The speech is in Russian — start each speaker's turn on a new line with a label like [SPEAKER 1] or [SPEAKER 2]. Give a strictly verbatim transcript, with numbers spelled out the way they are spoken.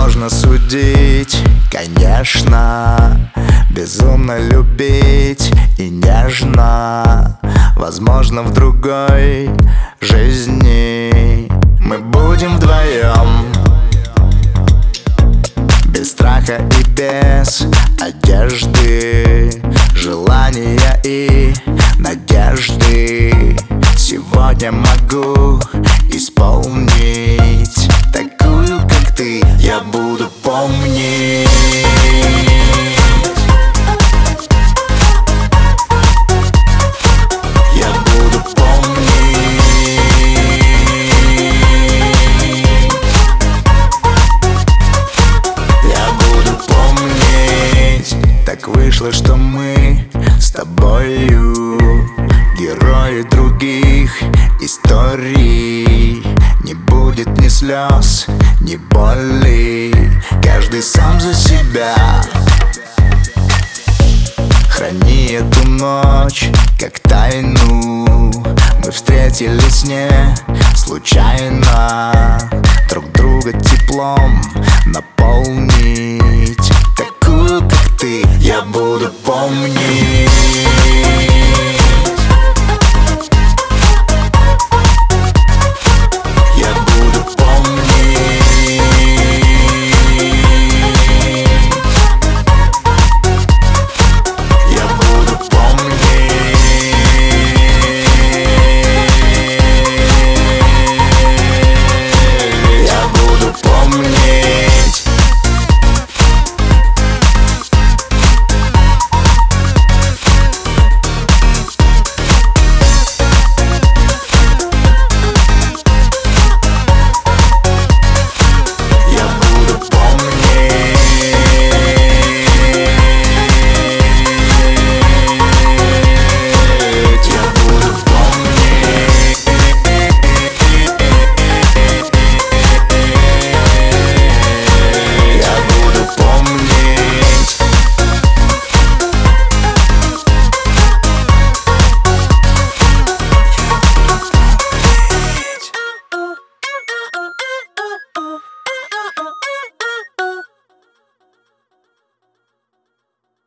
[SPEAKER 1] Можно судить, конечно, безумно любить и нежно. Возможно, в другой жизни мы будем вдвоем, без страха и без одежды, желания и надежды. Сегодня могу исполнить такую, как ты, я буду помнить. Я буду помнить. Я буду помнить. Так вышло, что мы с тобою герои других историй. Не будет ни слез, ни боли, каждый сам за себя. Храни эту ночь, как тайну. Мы встретились не случайно, друг друга теплом